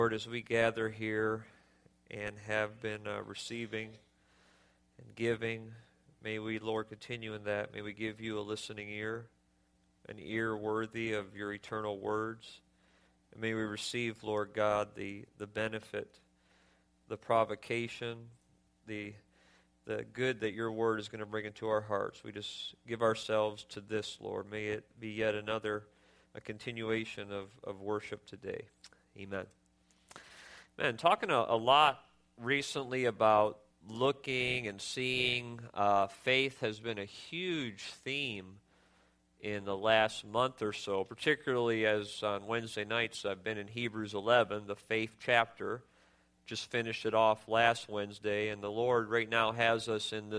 Lord, as we gather here and have been receiving and giving, may we, Lord, continue in that. May we give you a listening ear, an ear worthy of your eternal words. And may we receive, Lord God, the benefit, the provocation, the good that your word is going to bring into our hearts. We just give ourselves to this, Lord. May it be yet a continuation of worship today. Amen. Man, talking a lot recently about looking and seeing. Faith has been a huge theme in the last month or so, particularly as on Wednesday nights I've been in Hebrews 11, the faith chapter. Just finished it off last Wednesday, and the Lord right now has us in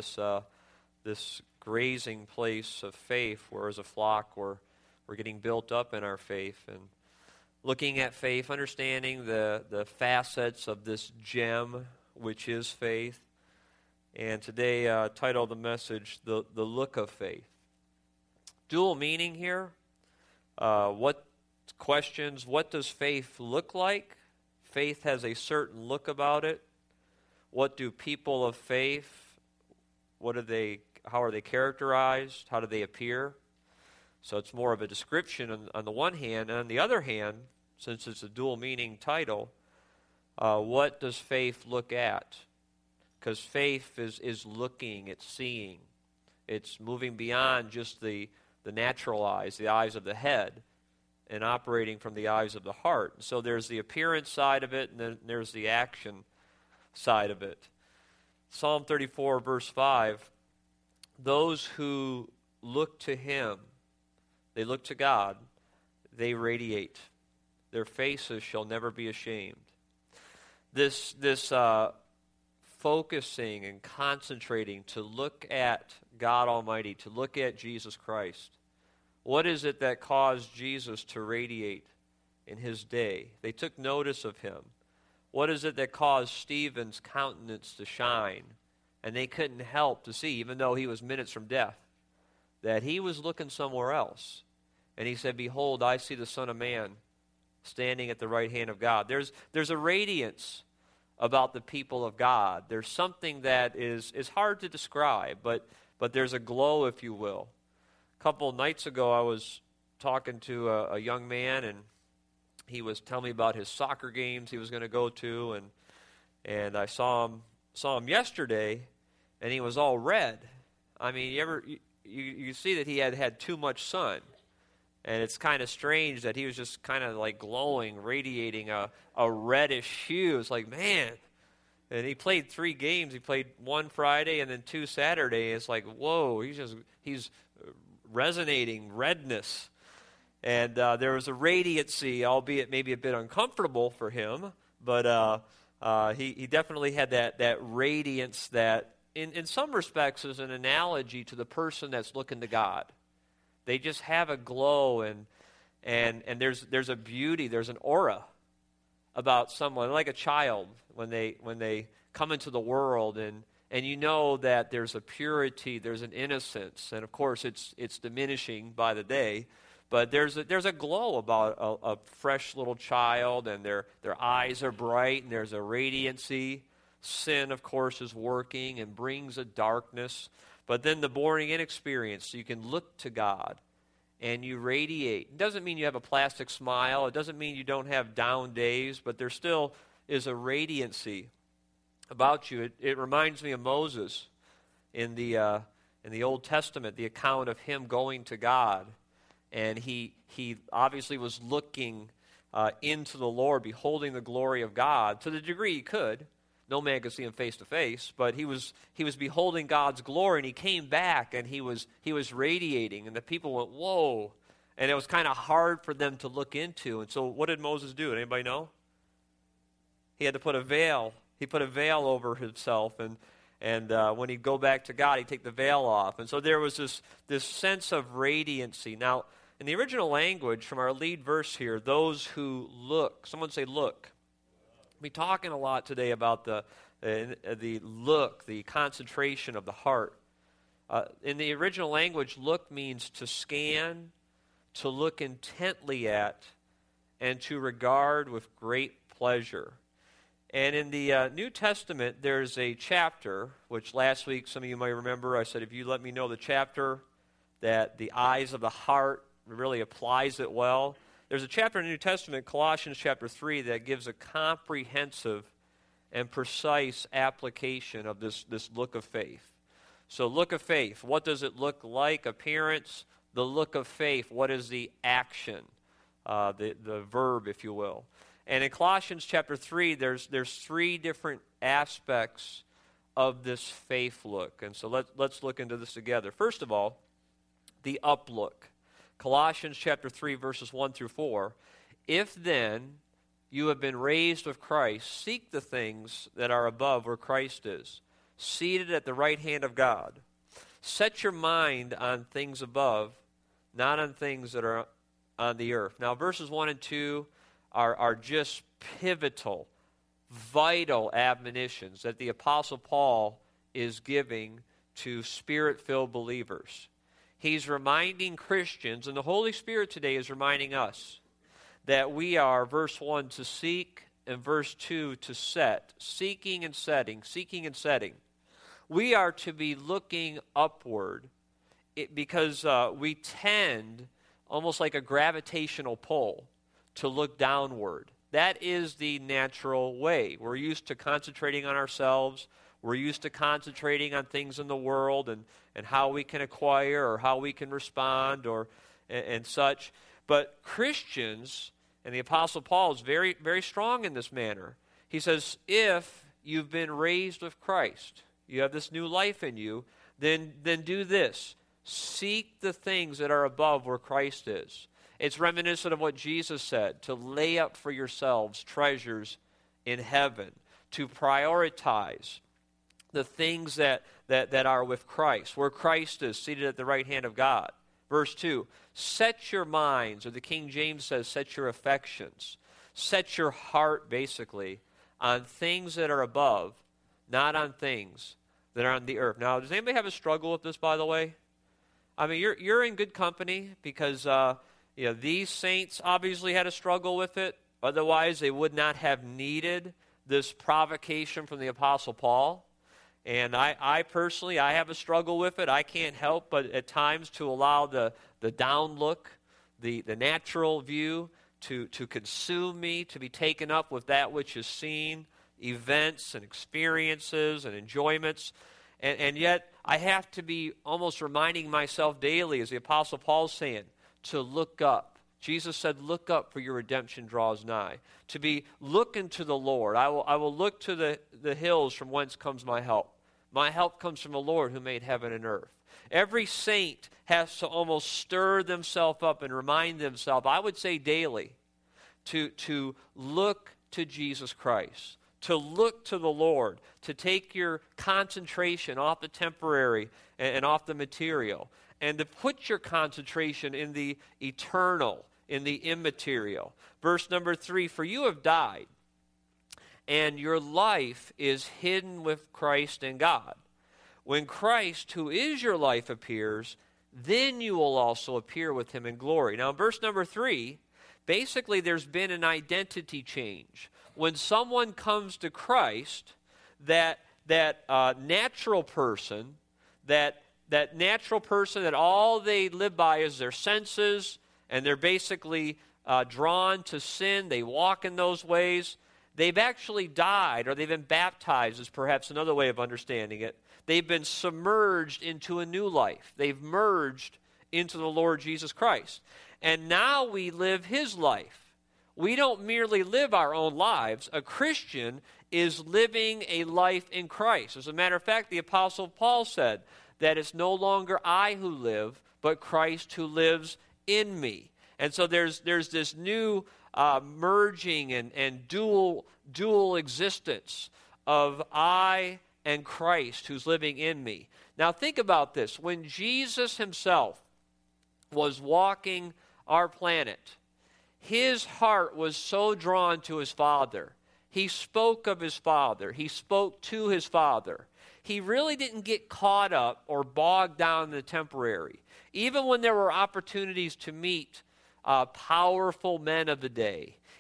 this grazing place of faith, where as a flock we're getting built up in our faith and looking at faith, understanding the facets of this gem, which is faith. And today, titled the message, The Look of Faith. Dual meaning here. What does faith look like? Faith has a certain look about it. What do people of faith, how are they characterized? How do they appear? So it's more of a description on the one hand. And on the other hand, since it's a dual meaning title, what does faith look at? Because faith is looking, it's seeing. It's moving beyond just the natural eyes, the eyes of the head, and operating from the eyes of the heart. So there's the appearance side of it, and then there's the action side of it. Psalm 34, verse 5, those who look to him, they look to God, they radiate. Their faces shall never be ashamed. This focusing and concentrating to look at God Almighty, to look at Jesus Christ. What is it that caused Jesus to radiate in his day? They took notice of him. What is it that caused Stephen's countenance to shine? And they couldn't help to see, even though he was minutes from death, that he was looking somewhere else. And he said, behold, I see the Son of Man standing at the right hand of God. There's a radiance about the people of God. There's something that is hard to describe, but there's a glow, if you will. A couple of nights ago, I was talking to a young man, and he was telling me about his soccer games he was going to go to, and I saw him yesterday, and he was all red. I mean, you see that he had too much sun. And it's kind of strange that he was just kind of like glowing, radiating a reddish hue. It's like, man. And he played 3 games. He played 1 Friday and then 2 Saturday. It's like, whoa, he's resonating redness. And there was a radiancy, albeit maybe a bit uncomfortable for him. But he definitely had that radiance that, in some respects, is an analogy to the person that's looking to God. They just have a glow, and there's a beauty, there's an aura about someone, like a child when they come into the world, and you know that there's a purity, there's an innocence, and of course it's diminishing by the day, but there's a glow about a fresh little child, and their eyes are bright, and there's a radiancy. Sin, of course, is working and brings a darkness. But then the born-again experience, so you can look to God and you radiate. It doesn't mean you have a plastic smile. It doesn't mean you don't have down days, but there still is a radiancy about you. It reminds me of Moses in the Old Testament, the account of him going to God. And he obviously was looking into the Lord, beholding the glory of God to the degree he could. No man could see him face to face, but he was beholding God's glory, and he came back, and he was radiating, and the people went, whoa, and it was kind of hard for them to look into. And so what did Moses do? Anybody know? He had to put a veil. He put a veil over himself, and when he'd go back to God, he'd take the veil off. And so there was this sense of radiancy. Now, in the original language, from our lead verse here, those who look, someone say look. We'll be talking a lot today about the look, the concentration of the heart. In the original language, look means to scan, to look intently at, and to regard with great pleasure. And in the New Testament, there's a chapter, which last week some of you might remember, I said, if you let me know the chapter, that the eyes of the heart really applies it well. There's a chapter in the New Testament, Colossians chapter 3, that gives a comprehensive and precise application of this look of faith. So look of faith, what does it look like? Appearance. The look of faith, what is the action? The verb, if you will. And in Colossians chapter 3, there's three different aspects of this faith look. And so let's look into this together. First of all, the uplook. Colossians chapter 3, verses 1 through 4. If then you have been raised with Christ, seek the things that are above where Christ is, seated at the right hand of God. Set your mind on things above, not on things that are on the earth. Now, verses 1 and 2 are just pivotal, vital admonitions that the Apostle Paul is giving to Spirit-filled believers. He's reminding Christians, and the Holy Spirit today is reminding us, that we are, verse 1, to seek, and verse 2, to set. Seeking and setting, seeking and setting. We are to be looking upward because we tend, almost like a gravitational pull, to look downward. That is the natural way. We're used to concentrating on ourselves. We're used to concentrating on things in the world and how we can acquire or how we can respond and such. But Christians, and the Apostle Paul is very, very strong in this manner. He says, if you've been raised with Christ, you have this new life in you, then do this. Seek the things that are above where Christ is. It's reminiscent of what Jesus said, to lay up for yourselves treasures in heaven, to prioritize the things that are with Christ, where Christ is seated at the right hand of God. Verse 2, set your minds, or the King James says, set your affections. Set your heart, basically, on things that are above, not on things that are on the earth. Now, does anybody have a struggle with this, by the way? I mean, you're in good company because these saints obviously had a struggle with it. Otherwise, they would not have needed this provocation from the Apostle Paul. And I personally, I have a struggle with it. I can't help but at times to allow the down look, the natural view to consume me, to be taken up with that which is seen, events and experiences and enjoyments. And yet I have to be almost reminding myself daily, as the Apostle Paul's saying, to look up. Jesus said, look up, for your redemption draws nigh. To be looking to the Lord. I will look to the hills from whence comes my help. My help comes from the Lord who made heaven and earth. Every saint has to almost stir themselves up and remind themselves, I would say daily, to look to Jesus Christ, to look to the Lord, to take your concentration off the temporary and off the material, and to put your concentration in the eternal, in the immaterial. Verse number 3, for you have died, and your life is hidden with Christ in God. When Christ, who is your life, appears, then you will also appear with him in glory. Now, in verse number 3, basically there's been an identity change. When someone comes to Christ, that natural person, that natural person that all they live by is their senses, and they're basically drawn to sin, they walk in those ways, they've actually died, or they've been baptized is perhaps another way of understanding it. They've been submerged into a new life. They've merged into the Lord Jesus Christ. And now we live his life. We don't merely live our own lives. A Christian is living a life in Christ. As a matter of fact, the Apostle Paul said that it's no longer I who live, but Christ who lives in me. And so there's this new merging and dual existence of I and Christ who's living in me. Now think about this. When Jesus himself was walking our planet, his heart was so drawn to his Father. He spoke of his Father. He spoke to his Father. He really didn't get caught up or bogged down in the temporary. Even when there were opportunities to meet powerful men of the day,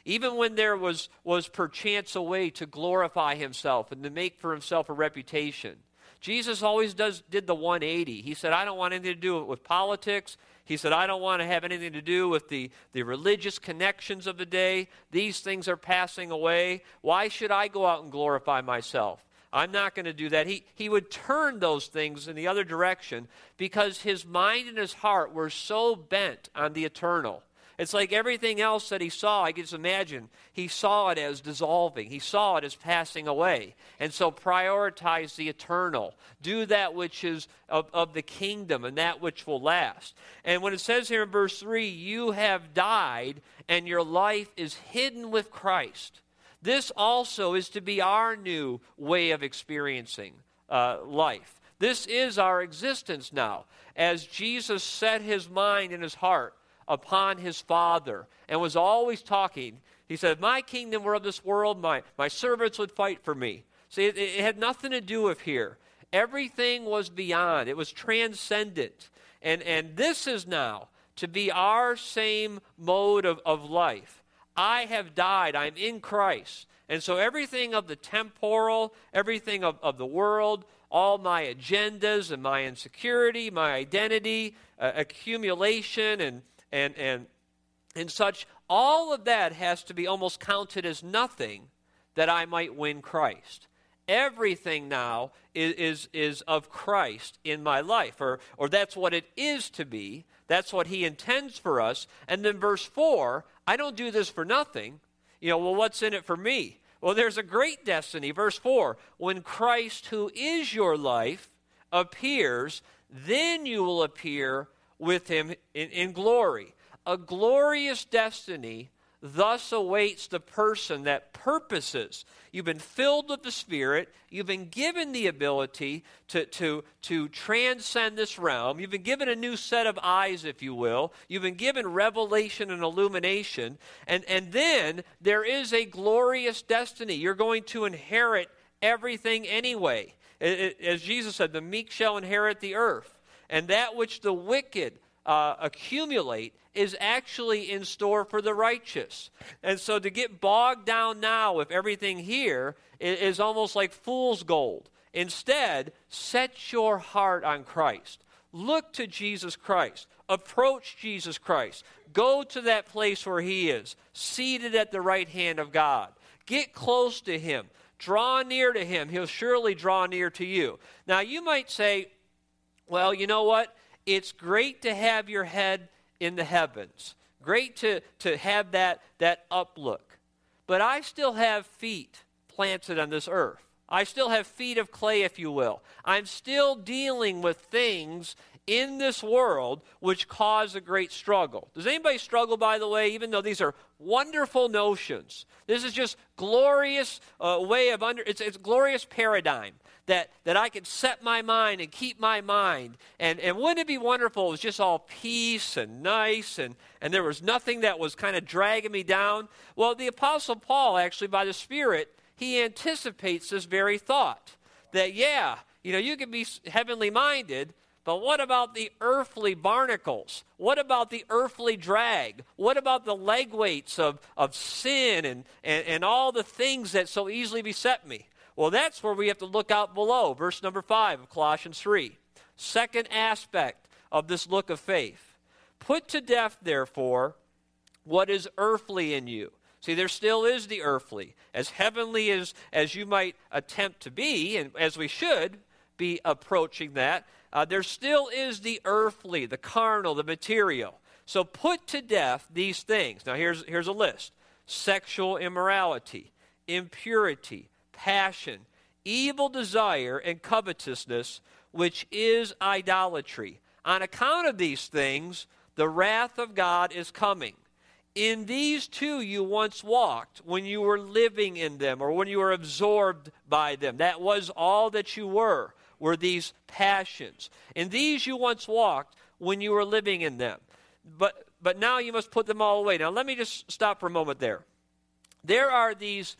even when there was perchance a way to glorify himself and to make for himself a reputation. Jesus always did the 180. He said, I don't want anything to do with politics. He said, I don't want to have anything to do with the religious connections of the day. These things are passing away. Why should I go out and glorify myself? I'm not going to do that. He would turn those things in the other direction because his mind and his heart were so bent on the eternal. It's like everything else that he saw, I can just imagine, he saw it as dissolving. He saw it as passing away. And so prioritize the eternal. Do that which is of the kingdom and that which will last. And when it says here in verse 3, you have died and your life is hidden with Christ. This also is to be our new way of experiencing life. This is our existence now. As Jesus set his mind and his heart upon his Father and was always talking, he said, if my kingdom were of this world, my servants would fight for me. See, it had nothing to do with here. Everything was beyond. It was transcendent. And this is now to be our same mode of life. I have died. I'm in Christ. And so everything of the temporal, everything of the world, all my agendas and my insecurity, my identity, accumulation and such, all of that has to be almost counted as nothing that I might win Christ. Everything now is of Christ in my life, or that's what it is to be. That's what he intends for us. And then verse 4, I don't do this for nothing. Well, what's in it for me? Well, there's a great destiny. Verse 4, when Christ, who is your life, appears, then you will appear with him in glory. A glorious destiny thus awaits the person that purposes. You've been filled with the Spirit. You've been given the ability to transcend this realm. You've been given a new set of eyes, if you will. You've been given revelation and illumination. And then there is a glorious destiny. You're going to inherit everything anyway. As Jesus said, the meek shall inherit the earth. And that which the wicked accumulate is actually in store for the righteous. And so to get bogged down now with everything here is almost like fool's gold. Instead, set your heart on Christ. Look to Jesus Christ. Approach Jesus Christ. Go to that place where he is, seated at the right hand of God. Get close to him. Draw near to him. He'll surely draw near to you. Now, you might say, well, you know what? It's great to have your head in the heavens. Great to have that uplook. But I still have feet planted on this earth. I still have feet of clay, if you will. I'm still dealing with things in this world which cause a great struggle. Does anybody struggle, by the way, even though these are wonderful notions? This is just glorious it's glorious paradigm that I could set my mind and keep my mind. And wouldn't it be wonderful? It was just all peace and nice and there was nothing that was kind of dragging me down. Well, the Apostle Paul, actually, by the Spirit, he anticipates this very thought. That, you can be heavenly minded, but what about the earthly barnacles? What about the earthly drag? What about the leg weights of sin and all the things that so easily beset me? Well, that's where we have to look out below. Verse number 5 of Colossians 3. Second aspect of this look of faith. Put to death, therefore, what is earthly in you. See, there still is the earthly. As heavenly as you might attempt to be, and as we should be approaching that, there still is the earthly, the carnal, the material. So put to death these things. Now here's a list. Sexual immorality, impurity, passion, evil desire, and covetousness, which is idolatry. On account of these things, the wrath of God is coming. In these too you once walked when you were living in them or when you were absorbed by them. That was all that you were these passions. In these you once walked when you were living in them. But now you must put them all away. Now let me just stop for a moment there. There are these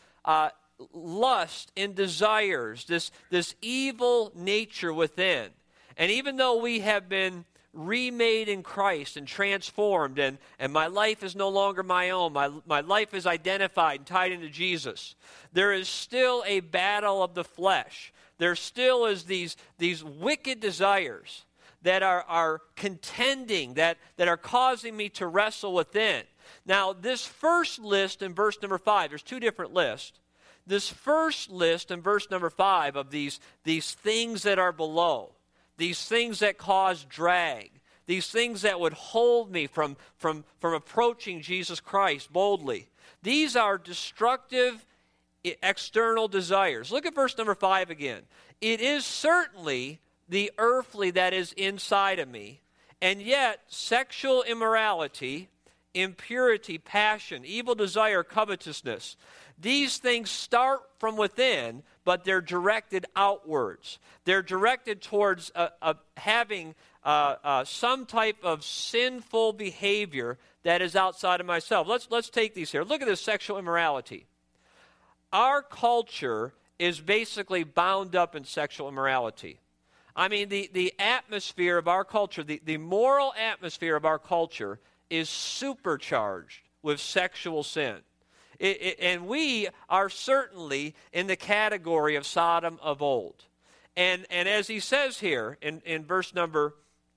lust and desires, this evil nature within. And even though we have been remade in Christ and transformed, and my life is no longer my own. My life is identified and tied into Jesus. There is still a battle of the flesh. There still is these wicked desires that are contending, that are causing me to wrestle within. Now, this first list in verse number 5, there's two different lists. This first list in verse number 5 of these things that are below, these things that cause drag, these things that would hold me from approaching Jesus Christ boldly, these are destructive external desires. Look at verse number 5 again. It is certainly the earthly that is inside of me, and yet sexual immorality, impurity, passion, evil desire, covetousness, these things start from within, but they're directed outwards. They're directed towards having some type of sinful behavior that is outside of myself. Let's take these here. Look at this sexual immorality. Our culture is basically bound up in sexual immorality. I mean, the atmosphere of our culture, the moral atmosphere of our culture is supercharged with sexual sin. And we are certainly in the category of Sodom of old. And as he says here in verse number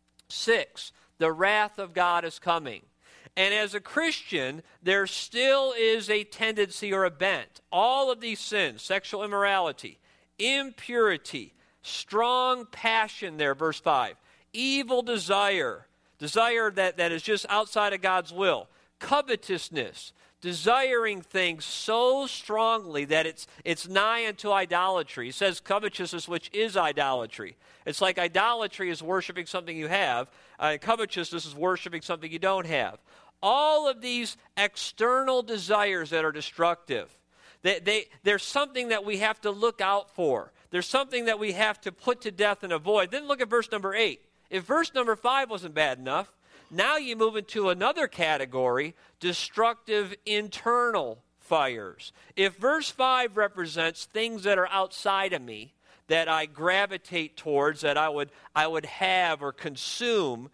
6, the wrath of God is coming. And as a Christian, there still is a tendency or a bent. All of these sins, sexual immorality, impurity, strong passion there, verse 5, evil desire that is just outside of God's will, covetousness, desiring things so strongly that it's nigh unto idolatry. He says covetousness, which is idolatry. It's like idolatry is worshiping something you have, and covetousness is worshiping something you don't have. All of these external desires that are destructive, there's something that we have to look out for. There's something that we have to put to death and avoid. Then look at verse number 8. If verse number 5 wasn't bad enough, now you move into another category, destructive internal fires. If verse 5 represents things that are outside of me, that I gravitate towards, that I would have or consume,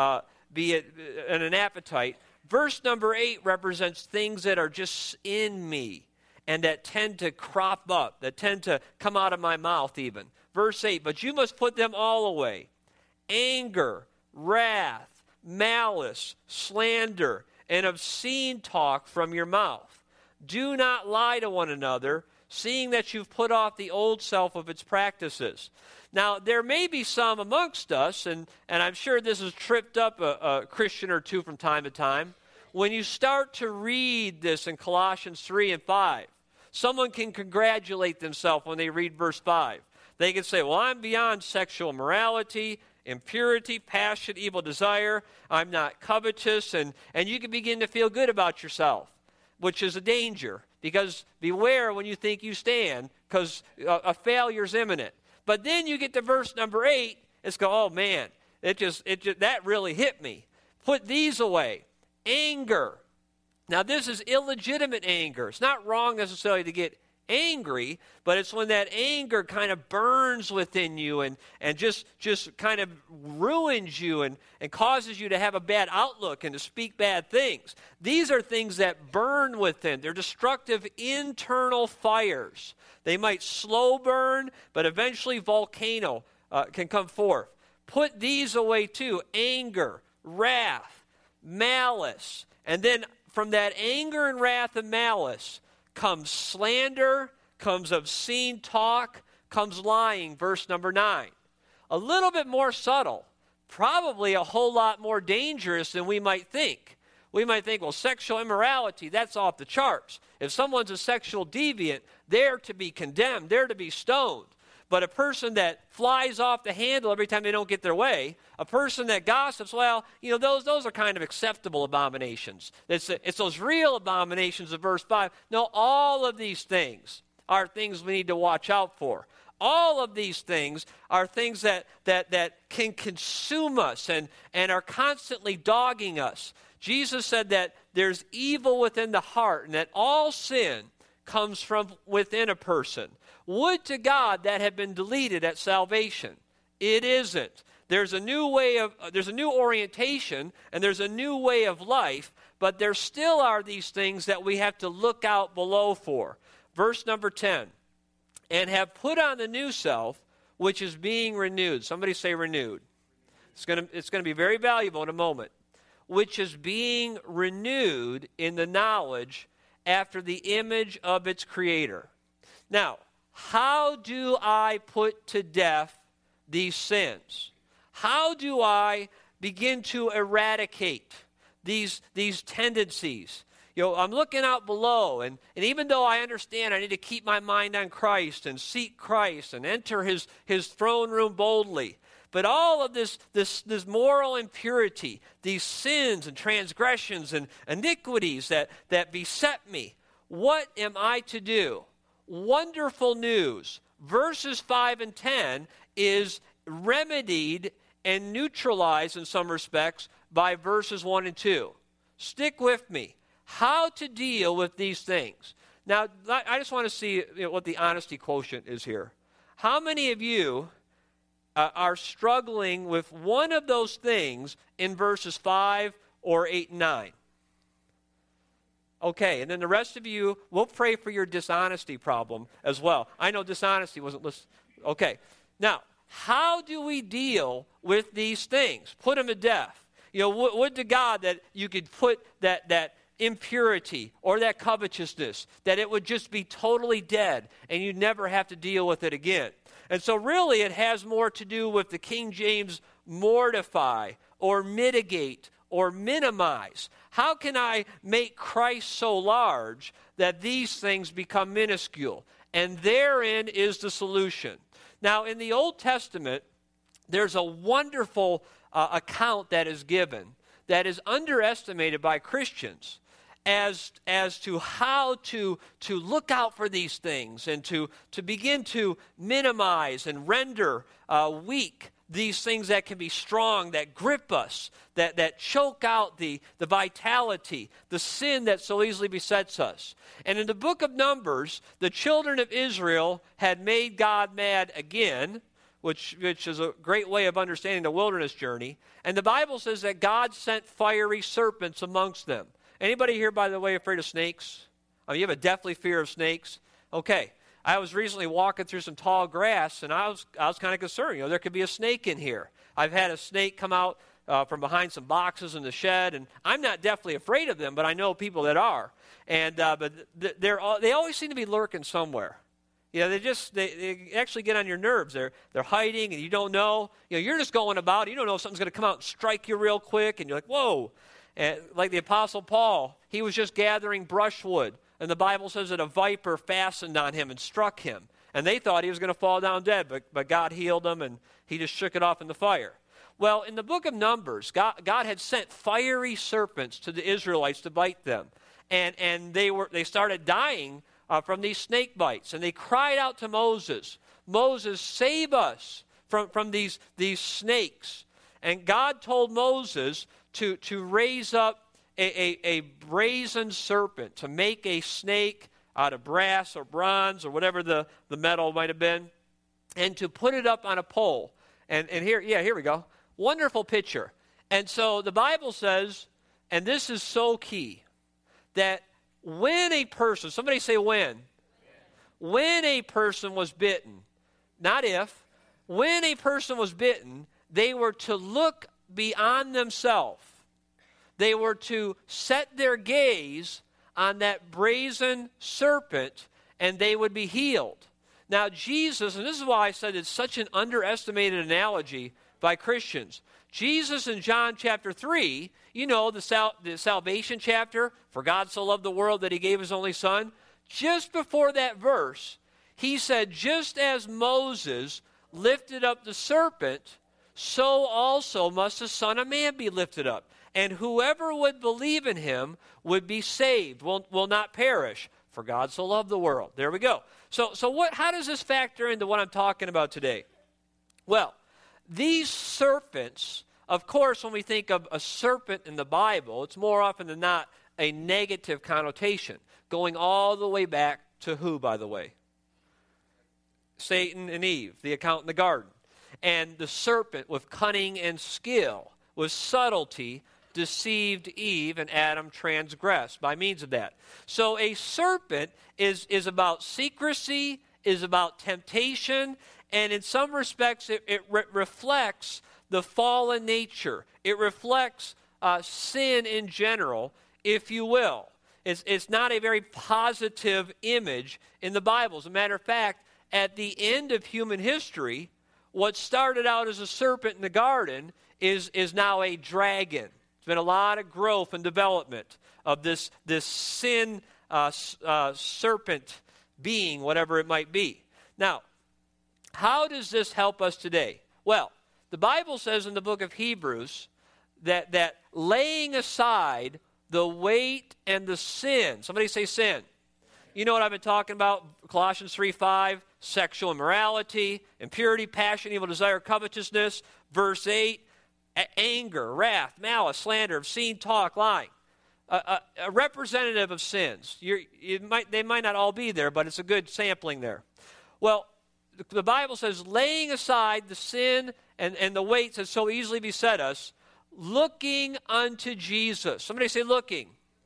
be it in an appetite, verse number 8 represents things that are just in me and that tend to crop up, that tend to come out of my mouth even. Verse 8, but you must put them all away. Anger, wrath, malice, slander, and obscene talk from your mouth. Do not lie to one another, seeing that you've put off the old self of its practices. Now, there may be some amongst us, and I'm sure this has tripped up a Christian or two from time to time. When you start to read this in Colossians 3 and 5, someone can congratulate themselves when they read verse 5. They can say, well, I'm beyond sexual immorality, impurity, passion, evil desire. I'm not covetous, and you can begin to feel good about yourself, which is a danger, because beware when you think you stand, because a failure's imminent. But then you get to verse number 8, it's go, oh man, it just that really hit me. Put these away. Anger. Now this is illegitimate anger. It's not wrong necessarily to get angry, but it's when that anger kind of burns within you and just kind of ruins you and causes you to have a bad outlook and to speak bad things. These are things that burn within. They're destructive internal fires. They might slow burn, but eventually volcano can come forth. Put these away too. Anger, wrath, malice. And then from that anger and wrath and malice comes slander, comes obscene talk, comes lying, verse number 9. A little bit more subtle, probably a whole lot more dangerous than we might think. We might think, well, sexual immorality, that's off the charts. If someone's a sexual deviant, they're to be condemned, they're to be stoned. But a person that flies off the handle every time they don't get their way, a person that gossips, well, those are kind of acceptable abominations. It's those real abominations of verse 5. No, all of these things are things we need to watch out for. All of these things are things that can consume us and are constantly dogging us. Jesus said that there's evil within the heart and that all sin comes from within a person. Would to God that had been deleted at salvation. It isn't. There's a new orientation, and there's a new way of life, but there still are these things that we have to look out below for. Verse number 10, and have put on the new self, which is being renewed. Somebody say renewed. It's going to be very valuable in a moment. Which is being renewed in the knowledge after the image of its creator. Now, how do I put to death these sins? How do I begin to eradicate these tendencies? I'm looking out below, and even though I understand I need to keep my mind on Christ and seek Christ and enter his throne room boldly, but all of this moral impurity, these sins and transgressions and iniquities that beset me, what am I to do? Wonderful news. Verses 5 and 10 is remedied and neutralized in some respects by verses 1 and 2. Stick with me. How to deal with these things. Now, I just want to see what the honesty quotient is here. How many of you are struggling with one of those things in verses 5 or 8 and 9? Okay, and then the rest of you, we'll pray for your dishonesty problem as well. I know dishonesty wasn't listed. Okay, now, how do we deal with these things? Put them to death. Would to God that you could put that impurity or that covetousness, that it would just be totally dead and you'd never have to deal with it again. And so really it has more to do with the King James mortify or mitigate or minimize. How can I make Christ so large that these things become minuscule? And therein is the solution. Now, in the Old Testament, there's a wonderful account that is given that is underestimated by Christians as to how to look out for these things and to begin to minimize and render weak these things that can be strong, that grip us, that choke out the vitality, the sin that so easily besets us. And in the book of Numbers, the children of Israel had made God mad again, which is a great way of understanding the wilderness journey. And the Bible says that God sent fiery serpents amongst them. Anybody here, by the way, afraid of snakes? You have a deathly fear of snakes? Okay. I was recently walking through some tall grass, and I was kind of concerned. There could be a snake in here. I've had a snake come out from behind some boxes in the shed, and I'm not deathly afraid of them, but I know people that are. And but they always seem to be lurking somewhere. They actually get on your nerves. They're hiding, and you don't know. You're just going about. You don't know if something's going to come out and strike you real quick, and you're like, whoa. And like the Apostle Paul, he was just gathering brushwood. And the Bible says that a viper fastened on him and struck him. And they thought he was going to fall down dead, but God healed him, and he just shook it off in the fire. Well, in the book of Numbers, God had sent fiery serpents to the Israelites to bite them. And they started dying from these snake bites. And they cried out to Moses, Moses, save us from these snakes. And God told Moses to raise up a brazen serpent, to make a snake out of brass or bronze or whatever the metal might have been, and to put it up on a pole. And here we go. Wonderful picture. And so the Bible says, and this is so key, that when a person, somebody say when a person was bitten, not if, when a person was bitten, they were to look beyond themselves. They were to set their gaze on that brazen serpent, and they would be healed. Now, Jesus, and this is why I said it's such an underestimated analogy by Christians. Jesus in John chapter 3, the salvation chapter, for God so loved the world that he gave his only son. Just before that verse, he said, just as Moses lifted up the serpent, so also must the Son of Man be lifted up. And whoever would believe in him would be saved, will not perish. For God so loved the world. There we go. So how does this factor into what I'm talking about today? Well, these serpents, of course, when we think of a serpent in the Bible, it's more often than not a negative connotation, going all the way back to who, by the way? Satan and Eve, the account in the garden. And the serpent, with cunning and skill, with subtlety, deceived Eve, and Adam transgressed by means of that. So a serpent is about secrecy, is about temptation, and in some respects it reflects the fallen nature. It reflects sin in general, if you will. It's not a very positive image in the Bible. As a matter of fact, at the end of human history, what started out as a serpent in the garden is now a dragon. There's been a lot of growth and development of this sin serpent being, whatever it might be. Now, how does this help us today? Well, the Bible says in the book of Hebrews that laying aside the weight and the sin. Somebody say sin. You know what I've been talking about? Colossians 3:5, sexual immorality, impurity, passion, evil desire, covetousness. Verse 8, anger, wrath, malice, slander, obscene talk, lying. A representative of sins. They might not all be there, but it's a good sampling there. Well, the Bible says, laying aside the sin and the weights that so easily beset us, looking unto Jesus. Somebody say looking.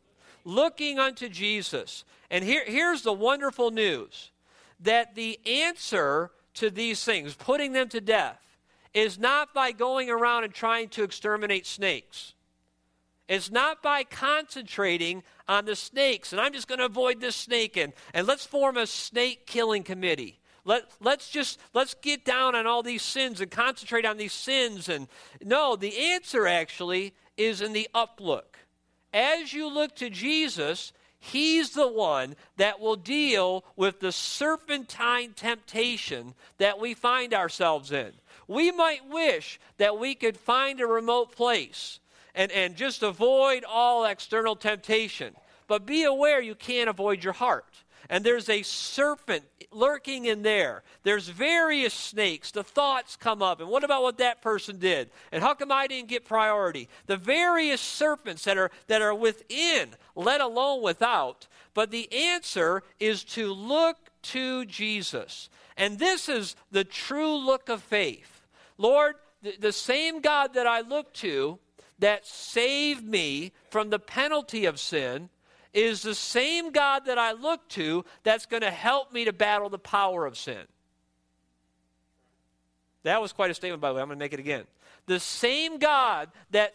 Looking unto Jesus. And here's the wonderful news, that the answer to these things, putting them to death, is not by going around and trying to exterminate snakes. It's not by concentrating on the snakes, and I'm just going to avoid this snake, and let's form a snake killing committee. Let's get down on all these sins and concentrate on these sins. And no, the answer actually is in the uplook. As you look to Jesus, he's the one that will deal with the serpentine temptation that we find ourselves in. We might wish that we could find a remote place and just avoid all external temptation. But be aware you can't avoid your heart. And there's a serpent lurking in there. There's various snakes. The thoughts come up. And what about what that person did? And how come I didn't get priority? The various serpents that are within, let alone without. But the answer is to look to Jesus. And this is the true look of faith. Lord, the same God that I look to that saved me from the penalty of sin is the same God that I look to that's going to help me to battle the power of sin. That was quite a statement, by the way. I'm going to make it again. The same God that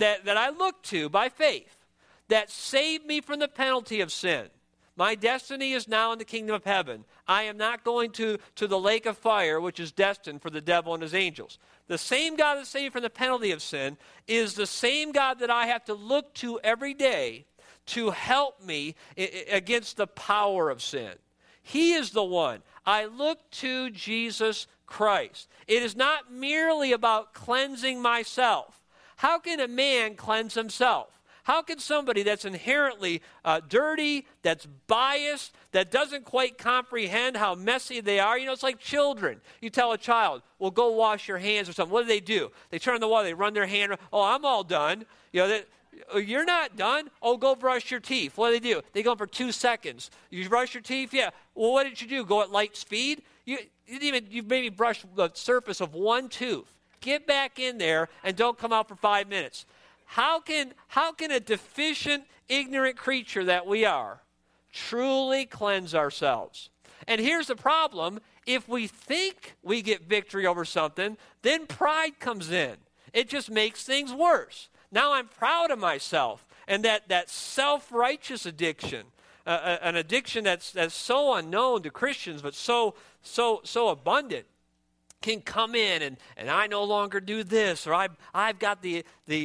I look to by faith that saved me from the penalty of sin. My destiny is now in the kingdom of heaven. I am not going to the lake of fire, which is destined for the devil and his angels. The same God that saved me from the penalty of sin is the same God that I have to look to every day to help me against the power of sin. He is the one. I look to Jesus Christ. It is not merely about cleansing myself. How can a man cleanse himself? How can somebody that's inherently dirty, that's biased, that doesn't quite comprehend how messy they are? You know, it's like children. You tell a child, well, go wash your hands or something. What do? They turn on the water, they run their hand. Oh, I'm all done. You know, you're not done? Oh, go brush your teeth. What do? They go for 2 seconds. You brush your teeth? Yeah. Well, what did you do? Go at light speed? You've maybe brushed the surface of one tooth. Get back in there and don't come out for 5 minutes. How can a deficient, ignorant creature that we are truly cleanse ourselves? And here's the problem. If we think we get victory over something, then pride comes in. It just makes things worse. Now I'm proud of myself. And that self-righteous addiction, an addiction that's so unknown to Christians, but so abundant, can come in and I no longer do this, or I've got the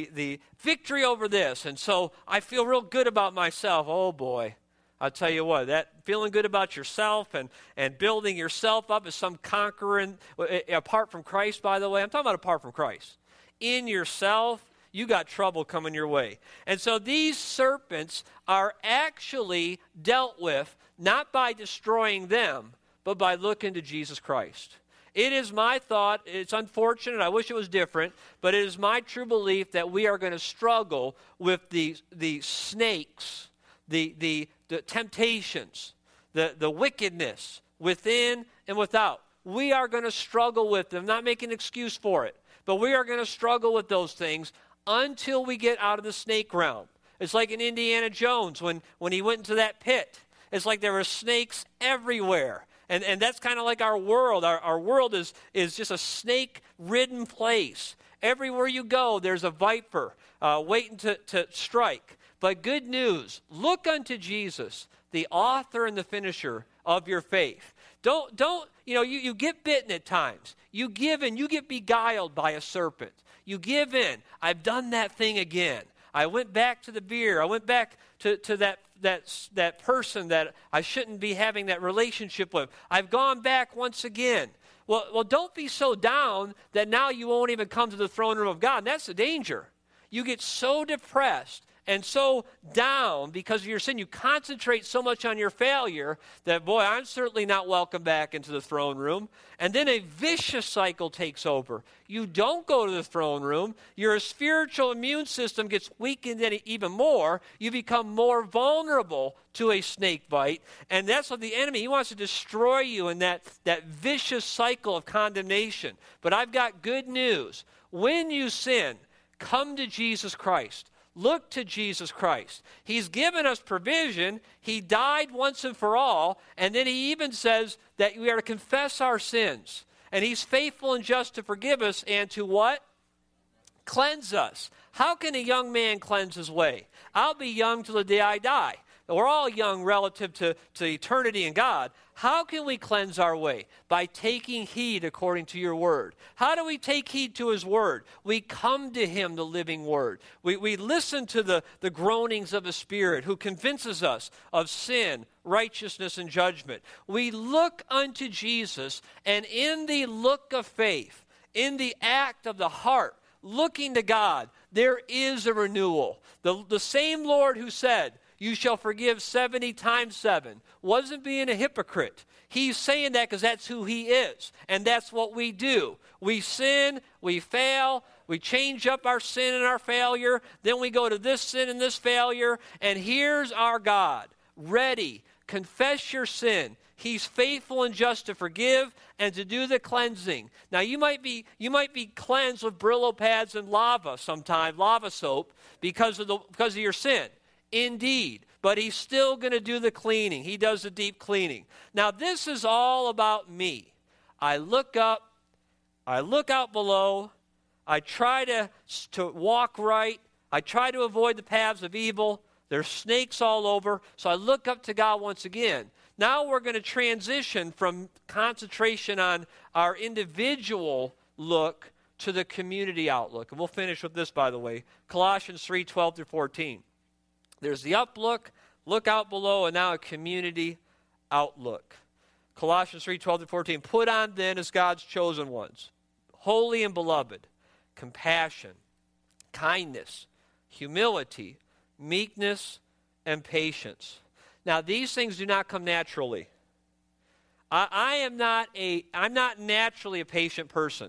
victory over this, and so I feel real good about myself. Oh boy, I'll tell you what, that feeling good about yourself and building yourself up as some conqueror apart from Christ, by the way, I'm talking about apart from Christ. In yourself, you got trouble coming your way. And so these serpents are actually dealt with not by destroying them, but by looking to Jesus Christ. It is my thought, it's unfortunate, I wish it was different, but it is my true belief that we are going to struggle with the snakes, the temptations, the wickedness within and without. we are going to struggle with them. Not making an excuse for it, but we are going to struggle with those things until we get out of the snake realm. It's like in Indiana Jones when he went into that pit. It's like there were snakes everywhere. And that's kind of like our world. Our world is just a snake-ridden place. Everywhere you go, there's a viper waiting to strike. But good news, look unto Jesus, the author and the finisher of your faith. Don't you get bitten at times. You give in, you get beguiled by a serpent. You give in. I've done that thing again. I went back to the beer. I went back to that person that I shouldn't be having that relationship with. I've gone back once again. Well, don't be so down that now you won't even come to the throne room of God. And that's the danger. You get so depressed and so down because of your sin. You concentrate so much on your failure that, boy, I'm certainly not welcome back into the throne room. And then a vicious cycle takes over. You don't go to the throne room. Your spiritual immune system gets weakened even more. You become more vulnerable to a snake bite. And that's what the enemy, he wants to destroy you in that vicious cycle of condemnation. But I've got good news. When you sin, come to Jesus Christ. Look to Jesus Christ. He's given us provision. He died once and for all. And then he even says that we are to confess our sins. And he's faithful and just to forgive us and to what? Cleanse us. How can a young man cleanse his way? I'll be young till the day I die. We're all young relative to eternity and God. How can we cleanse our way? By taking heed according to your word. How do we take heed to his word? We come to him, the living word. We listen to the groanings of the Spirit who convinces us of sin, righteousness, and judgment. We look unto Jesus, and in the look of faith, in the act of the heart, looking to God, there is a renewal. The same Lord who said, you shall forgive 70 times 7, wasn't being a hypocrite. He's saying that because that's who he is, and that's what we do. We sin, we fail, we change up our sin and our failure, then we go to this sin and this failure, and here's our God, ready. Confess your sin. He's faithful and just to forgive and to do the cleansing. Now, you might be cleansed with Brillo pads and lava sometime, lava soap, because of your sin. Indeed, but he's still going to do the cleaning. He does the deep cleaning. Now, this is all about me. I look up, I look out below, I try to walk right, I try to avoid the paths of evil. There's snakes all over, so I look up to God once again. Now we're going to transition from concentration on our individual look to the community outlook. And we'll finish with this, by the way, Colossians 3:12-14. There's the uplook, look out below, and now a community outlook. Colossians 3:12-14. Put on then as God's chosen ones, holy and beloved, compassion, kindness, humility, meekness, and patience. Now, these things do not come naturally. I'm not naturally a patient person.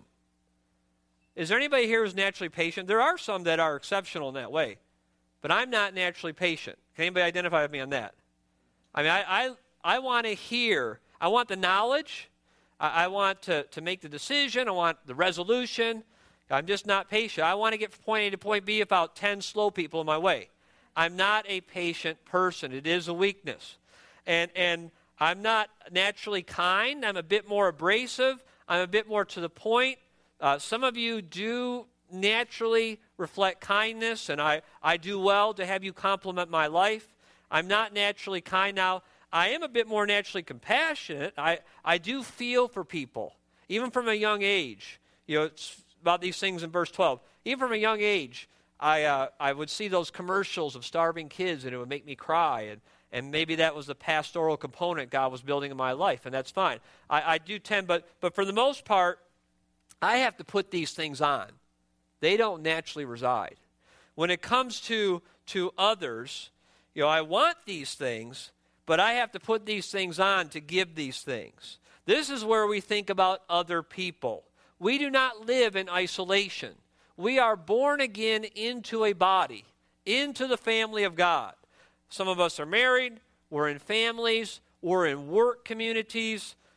Is there anybody here who's naturally patient? There are some that are exceptional in that way. But I'm not naturally patient. Can anybody identify with me on that? I mean, I want to hear. I want the knowledge. I want to make the decision. I want the resolution. I'm just not patient. I want to get from point A to point B without 10 slow people in my way. I'm not a patient person. It is a weakness. And I'm not naturally kind. I'm a bit more abrasive. I'm a bit more to the point. Some of you do naturally reflect kindness, and I do well to have you compliment my life. I'm not naturally kind now. I am a bit more naturally compassionate. I do feel for people, even from a young age. You know, it's about these things in verse 12. Even from a young age, I would see those commercials of starving kids, and it would make me cry, and maybe that was the pastoral component God was building in my life, and that's fine. I do tend, but for the most part, I have to put these things on. They don't naturally reside. When it comes to others, you know, I want these things, but I have to put these things on to give these things. This is where we think about other people. We do not live in isolation. We are born again into a body, into the family of God. Some of us are married, we're in families, we're in work communities.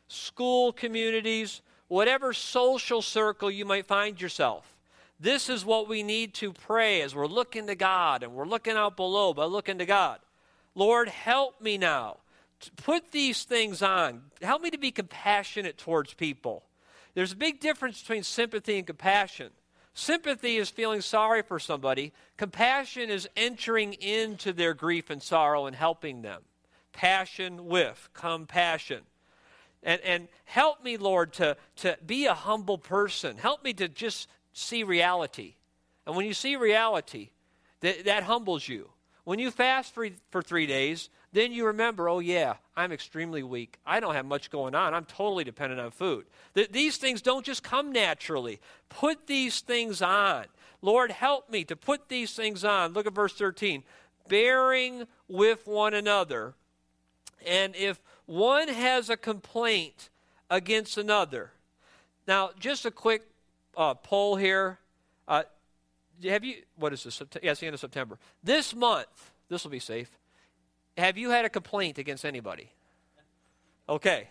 school communities, whatever social circle you might find yourself. This is what we need to pray as we're looking to God and we're looking out below, but looking to God. Lord, help me now. Put these things on. Help me to be compassionate towards people. There's a big difference between sympathy and compassion. Sympathy is feeling sorry for somebody. Compassion is entering into their grief and sorrow and helping them. Passion with compassion. And help me, Lord, to be a humble person. Help me to just see reality. And when you see reality, that humbles you. When you fast for 3 days, then you remember, oh yeah, I'm extremely weak. I don't have much going on. I'm totally dependent on food. These things don't just come naturally. Put these things on. Lord, help me to put these things on. Look at verse 13. Bearing with one another. And if one has a complaint against another. Now, just a quick poll here. What is this? Yeah, it's the end of September. This month, this will be safe. Have you had a complaint against anybody? Okay,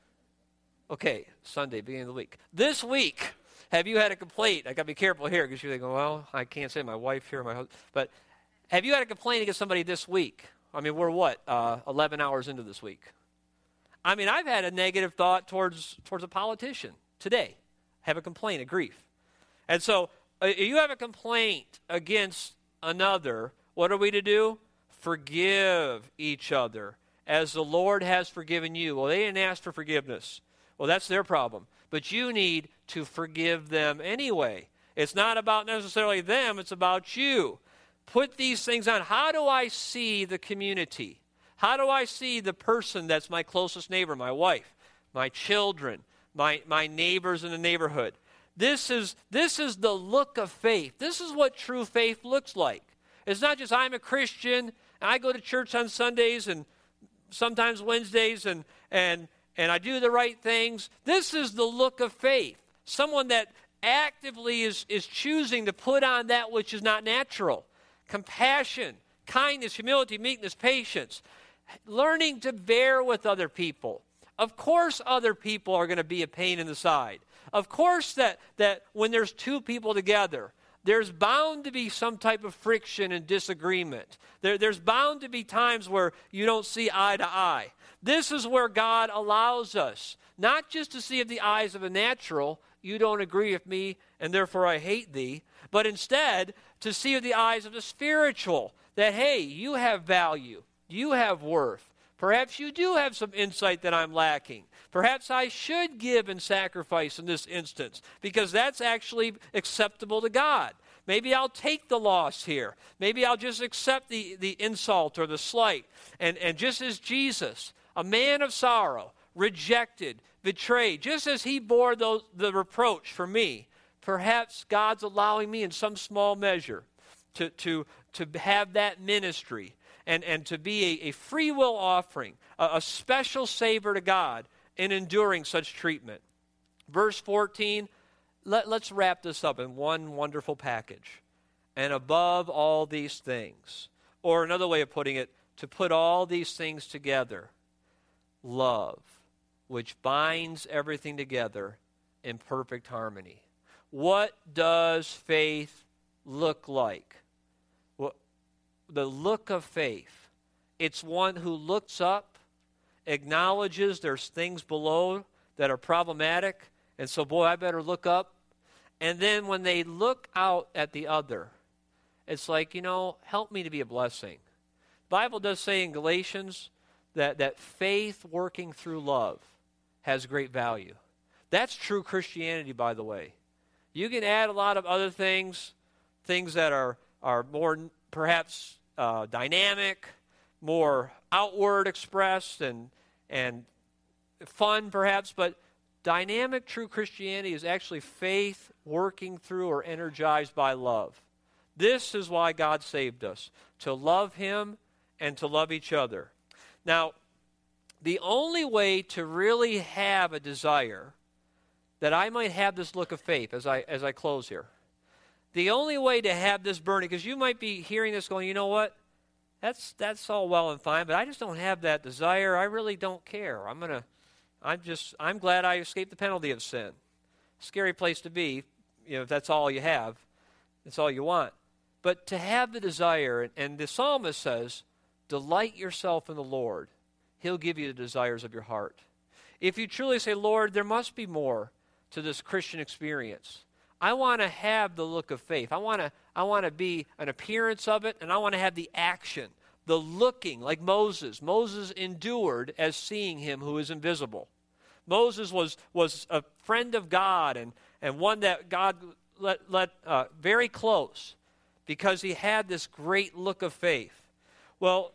Sunday, beginning of the week. This week, have you had a complaint? I got to be careful here because you're thinking, well, I can't say my wife here, my husband. But have you had a complaint against somebody this week? I mean, we're 11 hours into this week. I mean, I've had a negative thought towards a politician today. Have a complaint, a grief. And so, if you have a complaint against another, what are we to do? Forgive each other as the Lord has forgiven you. Well, they didn't ask for forgiveness. Well, that's their problem. But you need to forgive them anyway. It's not about necessarily them, it's about you. Put these things on. How do I see the community? How do I see the person that's my closest neighbor, my wife, my children, my neighbors in the neighborhood? This is the look of faith. This is what true faith looks like. It's not just I'm a Christian and I go to church on Sundays and sometimes Wednesdays and I do the right things. This is the look of faith. Someone that actively is choosing to put on that which is not natural. Compassion, kindness, humility, meekness, patience. Learning to bear with other people. Of course other people are going to be a pain in the side. Of course that when there's two people together, there's bound to be some type of friction and disagreement. There's bound to be times where you don't see eye to eye. This is where God allows us, not just to see of the eyes of a natural, you don't agree with me and therefore I hate thee, but instead to see of the eyes of the spiritual, that hey, you have value, you have worth. Perhaps you do have some insight that I'm lacking. Perhaps I should give and sacrifice in this instance because that's actually acceptable to God. Maybe I'll take the loss here. Maybe I'll just accept the insult or the slight. And just as Jesus, a man of sorrow, rejected, betrayed, just as he bore the reproach for me, perhaps God's allowing me in some small measure to have that ministry and to be a free will offering, a special savor to God in enduring such treatment. Verse 14, let's wrap this up in one wonderful package. And above all these things, or another way of putting it, to put all these things together, love, which binds everything together in perfect harmony. What does faith look like? Well, the look of faith, it's one who looks up, acknowledges there's things below that are problematic, and so, boy, I better look up. And then when they look out at the other, it's like, help me to be a blessing. The Bible does say in Galatians that faith working through love has great value. That's true Christianity, by the way. You can add a lot of other things that are more perhaps dynamic, more outward expressed and fun perhaps, but dynamic true Christianity is actually faith working through or energized by love. This is why God saved us, to love Him and to love each other. Now, the only way to really have a desire that I might have this look of faith as I close here, the only way to have this burning, because you might be hearing this going, you know what? That's all well and fine, but I just don't have that desire. I really don't care. I'm going to I'm glad I escaped the penalty of sin. Scary place to be, if that's all you have. That's all you want. But to have the desire, and the psalmist says, delight yourself in the Lord. He'll give you the desires of your heart. If you truly say, Lord, there must be more to this Christian experience. I want to have the look of faith. I want to be an appearance of it, and I want to have the action, the looking, like Moses. Moses endured as seeing him who is invisible. Moses was a friend of God and one that God let very close because he had this great look of faith. Well,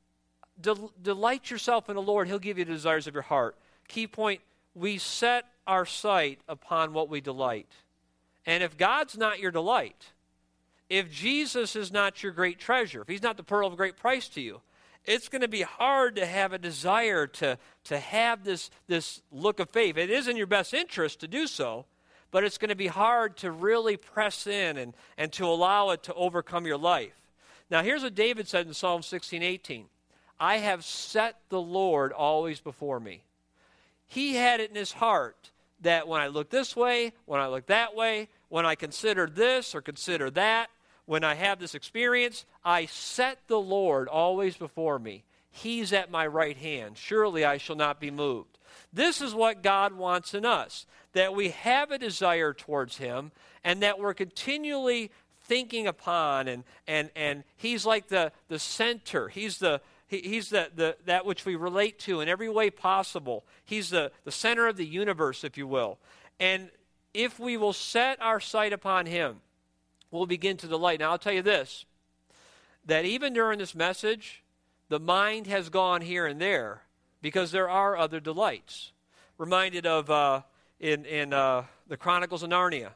delight yourself in the Lord. He'll give you the desires of your heart. Key point, we set our sight upon what we delight. And if God's not your delight, if Jesus is not your great treasure, if he's not the pearl of great price to you, it's going to be hard to have a desire to have this look of faith. It is in your best interest to do so, but it's going to be hard to really press in and to allow it to overcome your life. Now, here's what David said in Psalm 16:18. I have set the Lord always before me. He had it in his heart that when I look this way, when I look that way, when I consider this or consider that, when I have this experience, I set the Lord always before me. He's at my right hand. Surely I shall not be moved. This is what God wants in us, that we have a desire towards him and that we're continually thinking upon, and he's like the center. He's that which we relate to in every way possible. He's the center of the universe, if you will. And if we will set our sight upon him, we'll begin to delight. Now, I'll tell you this, that even during this message, the mind has gone here and there because there are other delights. Reminded of in the Chronicles of Narnia.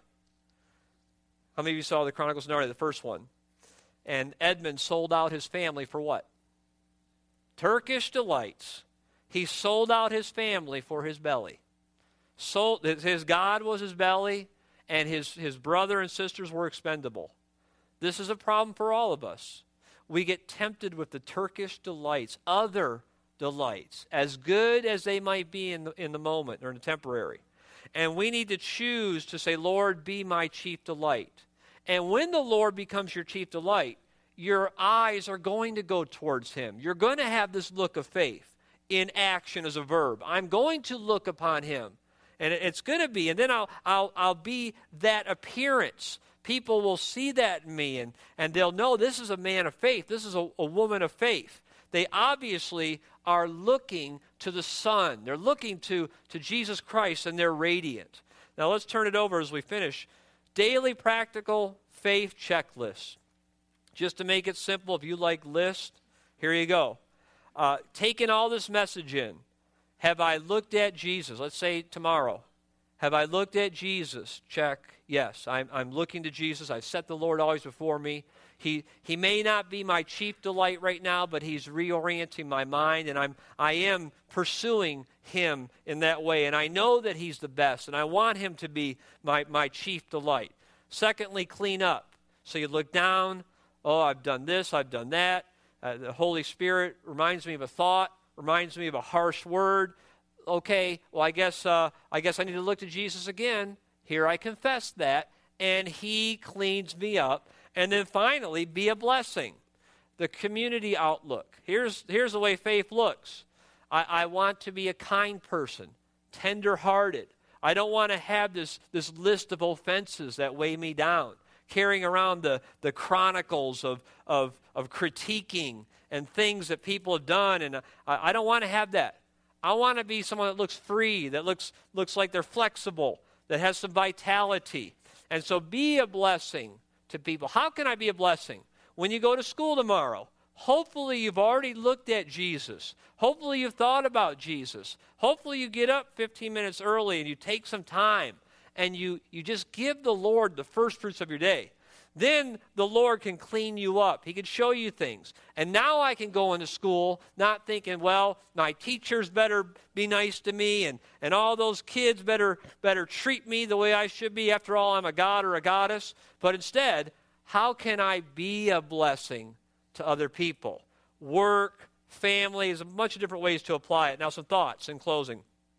How many of you saw the Chronicles of Narnia, the first one? And Edmund sold out his family for what? Turkish delights. He sold out his family for his belly. His God was his belly, and his brother and sisters were expendable. This is a problem for all of us. We get tempted with the Turkish delights, other delights, as good as they might be in the moment or in the temporary. And we need to choose to say, Lord, be my chief delight. And when the Lord becomes your chief delight, your eyes are going to go towards him. You're going to have this look of faith in action as a verb. I'm going to look upon him. And it's going to be, and then I'll be that appearance. People will see that in me, and they'll know this is a man of faith. This is a woman of faith. They obviously are looking to the Son. They're looking to Jesus Christ, and they're radiant. Now let's turn it over as we finish. Daily practical faith checklist. Just to make it simple, if you like lists, here you go. Taking all this message in. Have I looked at Jesus? Let's say tomorrow. Have I looked at Jesus? Check. Yes, I'm looking to Jesus. I've set the Lord always before me. He may not be my chief delight right now, but he's reorienting my mind, and I am pursuing him in that way. And I know that he's the best, and I want him to be my chief delight. Secondly, clean up. So you look down. Oh, I've done this, I've done that. The Holy Spirit reminds me of a thought, reminds me of a harsh word. Okay, well, I guess I need to look to Jesus again. Here I confess that, and he cleans me up. And then finally, be a blessing. The community outlook. Here's the way faith looks. I want to be a kind person, tender-hearted. I don't want to have this list of offenses that weigh me down, carrying around the chronicles of critiquing and things that people have done, and I don't want to have that. I want to be someone that looks free, that looks like they're flexible, that has some vitality. And so be a blessing to people. How can I be a blessing? When you go to school tomorrow, hopefully you've already looked at Jesus. Hopefully you've thought about Jesus. Hopefully you get up 15 minutes early and you take some time and you just give the Lord the first fruits of your day. Then the Lord can clean you up. He can show you things. And now I can go into school not thinking, well, my teachers better be nice to me and all those kids better treat me the way I should be. After all, I'm a god or a goddess. But instead, how can I be a blessing to other people? Work, family, there's a bunch of different ways to apply it. Now some thoughts in closing.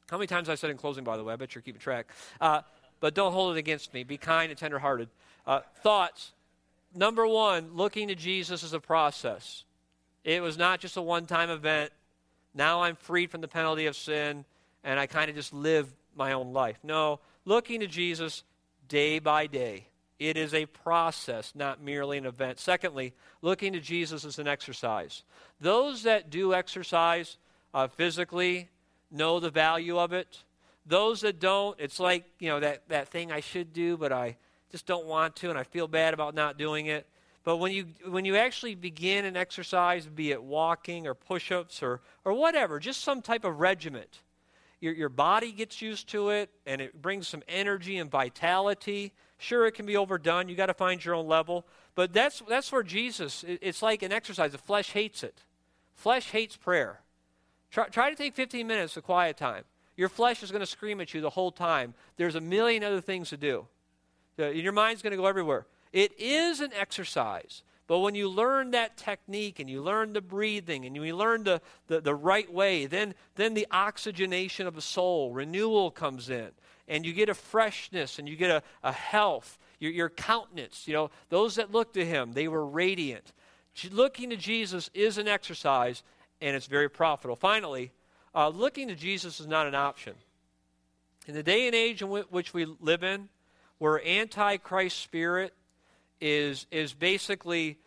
How many times I said in closing, by the way? I bet you're keeping track. But don't hold it against me. Be kind and tenderhearted. Thoughts. Number one, looking to Jesus is a process. It was not just a one-time event. Now I'm freed from the penalty of sin, and I kind of just live my own life. No, looking to Jesus day by day. It is a process, not merely an event. Secondly, looking to Jesus is an exercise. Those that do exercise physically know the value of it. Those that don't, it's like, that thing I should do, but I just don't want to, and I feel bad about not doing it. But when you actually begin an exercise, be it walking or push-ups or whatever, just some type of regiment, your body gets used to it, and it brings some energy and vitality. Sure, it can be overdone. You got to find your own level. But that's where Jesus, it's like an exercise. The flesh hates it. Flesh hates prayer. Try to take 15 minutes of quiet time. Your flesh is going to scream at you the whole time. There's a million other things to do. Your mind's going to go everywhere. It is an exercise. But when you learn that technique and you learn the breathing and you learn the right way, then the oxygenation of the soul, renewal comes in. And you get a freshness and you get a health. Your countenance, those that look to him, they were radiant. Looking to Jesus is an exercise, and it's very profitable. Finally, looking to Jesus is not an option. In the day and age in which we live in, where Antichrist spirit is basically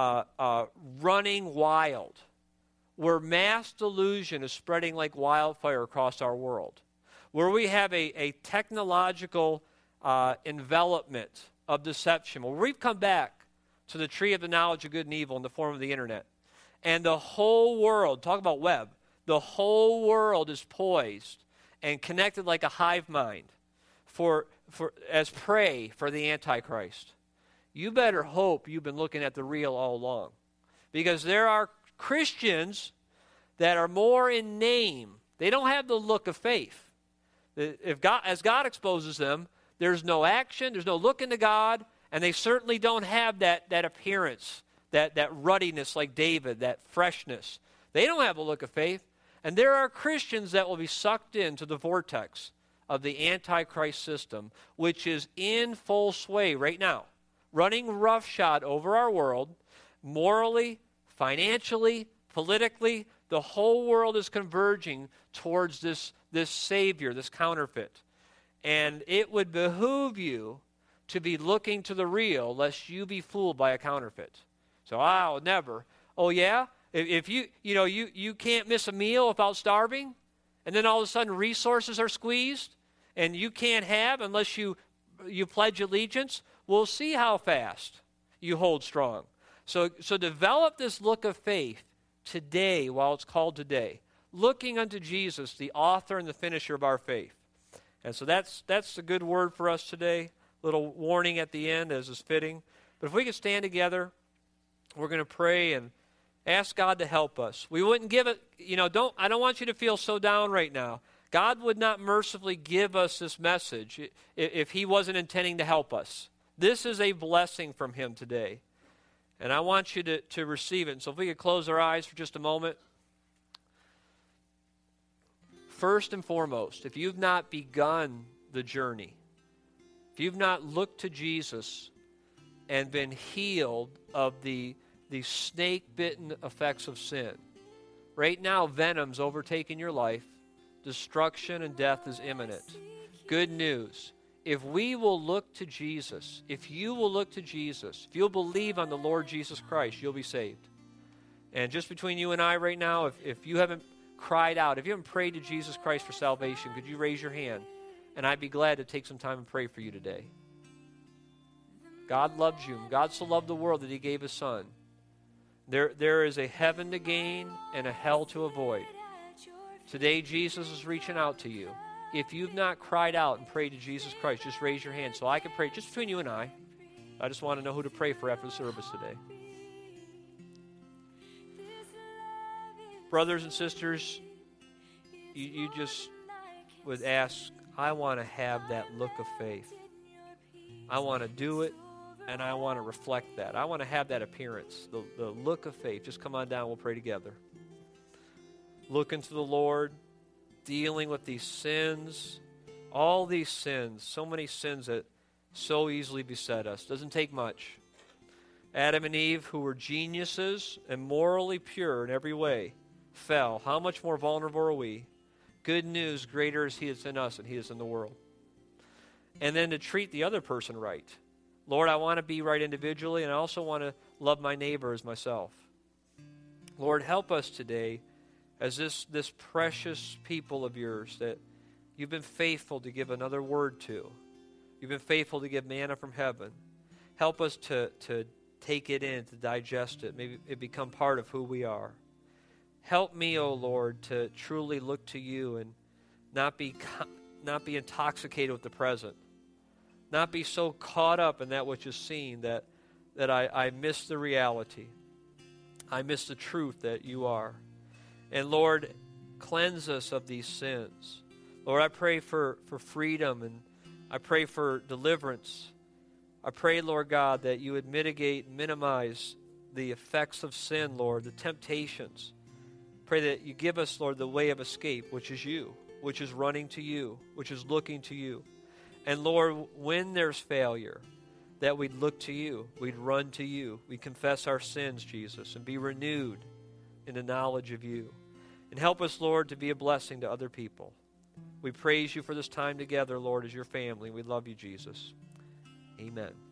running wild, where mass delusion is spreading like wildfire across our world, where we have a technological envelopment of deception, where we've come back to the tree of the knowledge of good and evil in the form of the internet. And the whole world, talk about web, the whole world is poised and connected like a hive mind as prey for the Antichrist. You better hope you've been looking at the real all along. Because there are Christians that are more in name. They don't have the look of faith. As God exposes them, there's no action, there's no look into God, and they certainly don't have that appearance, that ruddiness like David, that freshness. They don't have a look of faith. And there are Christians that will be sucked into the vortex of the Antichrist system, which is in full sway right now, running roughshod over our world, morally, financially, politically. The whole world is converging towards this Savior, this counterfeit. And it would behoove you to be looking to the real, lest you be fooled by a counterfeit. So, I'll never. Oh, yeah? If you can't miss a meal without starving, and then all of a sudden resources are squeezed, and you can't have unless you pledge allegiance, we'll see how fast you hold strong. So develop this look of faith today while it's called today, looking unto Jesus, the author and the finisher of our faith. And so that's a good word for us today. Little warning at the end, as is fitting. But if we could stand together, we're going to pray and ask God to help us. We wouldn't give it, I don't want you to feel so down right now. God would not mercifully give us this message if he wasn't intending to help us. This is a blessing from him today. And I want you to receive it. And so if we could close our eyes for just a moment. First and foremost, if you've not begun the journey, if you've not looked to Jesus and been healed of the snake-bitten effects of sin, right now venom's overtaken your life. Destruction and death is imminent. Good news. If we will look to Jesus, if you will look to Jesus, if you'll believe on the Lord Jesus Christ, you'll be saved. And just between you and I right now, if you haven't cried out, if you haven't prayed to Jesus Christ for salvation, could you raise your hand? And I'd be glad to take some time and pray for you today. God loves you. God so loved the world that he gave his son. There is a heaven to gain and a hell to avoid. Today, Jesus is reaching out to you. If you've not cried out and prayed to Jesus Christ, just raise your hand so I can pray just between you and I. I just want to know who to pray for after the service today. Brothers and sisters, you just would ask, I want to have that look of faith. I want to do it, and I want to reflect that. I want to have that appearance, the look of faith. Just come on down, we'll pray together. Look into the Lord. dealing with these sins, all these sins, so many sins that so easily beset us. Doesn't take much. Adam and Eve, who were geniuses and morally pure in every way, fell. How much more vulnerable are we? Good news, greater is He that's in us than He is in the world. And then to treat the other person right. Lord, I want to be right individually, and I also want to love my neighbor as myself. Lord, help us today as this precious people of yours that you've been faithful to give another word to. You've been faithful to give manna from heaven. Help us to take it in, to digest it. Maybe it become part of who we are. Help me, O Lord, to truly look to you and not be intoxicated with the present. Not be so caught up in that which is seen that I miss the reality. I miss the truth that you are. And Lord, cleanse us of these sins. Lord, I pray for freedom, and I pray for deliverance. I pray, Lord God, that you would mitigate, minimize the effects of sin, Lord, the temptations. Pray that you give us, Lord, the way of escape, which is you, which is running to you, which is looking to you. And Lord, when there's failure, that we'd look to you, we'd run to you, we'd confess our sins, Jesus, and be renewed in the knowledge of you. And help us, Lord, to be a blessing to other people. We praise you for this time together, Lord, as your family. We love you, Jesus. Amen.